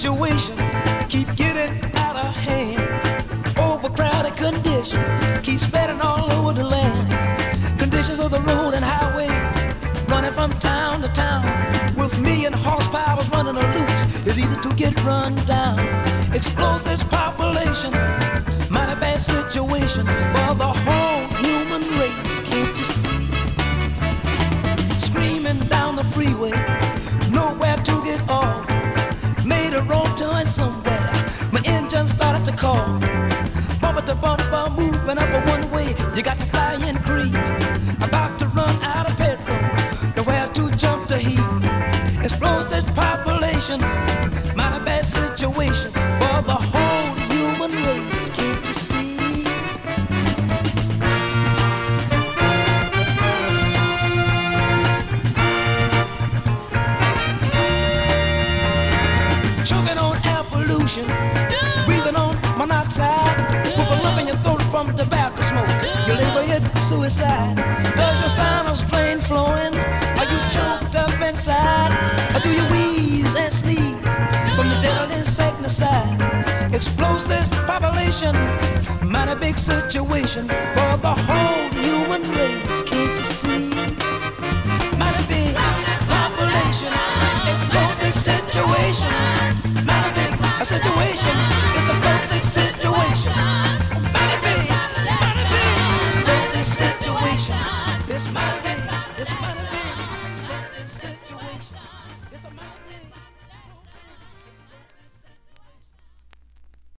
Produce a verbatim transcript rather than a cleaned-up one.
situation keep getting out of hand. Overcrowded conditions keep spreading all over the land. Conditions of the road and highway running from town to town. With million horsepowers running a loops, it's easy to get run down. Explosive population, mighty bad situation for the whole human race. Can't you see? Screaming down the freeway, nowhere to get off. Made a wrong turn somewhere, my engine started to call. Bumper to bumper, moving up a one way. You got to fly and creep, about to run out of petrol, nowhere to jump to heat. Explosive population, mighty bad situation for the whole human race. Can't you see? Choking on air pollution, breathing on monoxide, with a lump in your throat from tobacco smoke. You label it suicide. Does your sinus drain flowing? Are you choked up inside? Or do you wheeze and sneeze from the deadly insecticide? Explosive population, mighty big situation for the whole